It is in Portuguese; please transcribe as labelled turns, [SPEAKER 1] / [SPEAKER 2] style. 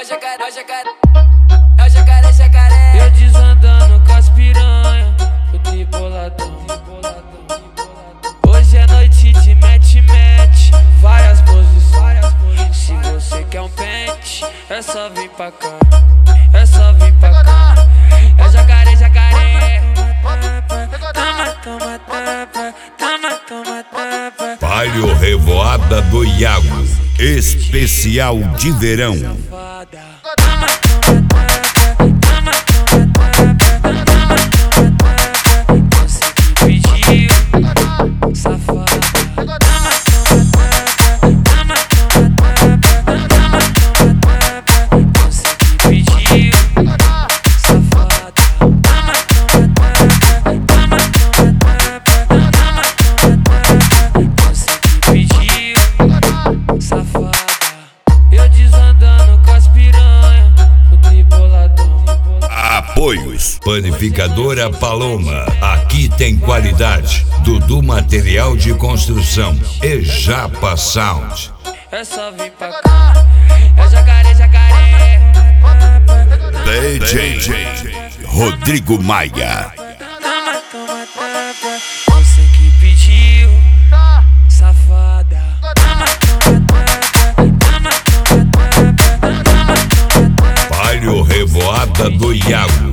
[SPEAKER 1] jacaré. Eu desandando com as piranha, fui boladão. Hoje é noite de mete, várias posições. Se você quer um pente, é só vir pra cá, é só vir pra cá. É jacaré, jacaré. Toma, tapa, toma, tapa.
[SPEAKER 2] Palio Revoada do Iago, especial de verão. Apoios Panificadora Paloma, aqui tem qualidade. Dudu Material de Construção e Japa Sound.
[SPEAKER 1] É só vir pra cá, é jacaré, jacaré.
[SPEAKER 2] DJ Rodrigo Maia.
[SPEAKER 1] Toma, tapa. Você que pediu, safada.
[SPEAKER 2] Palio Revoada do Iago,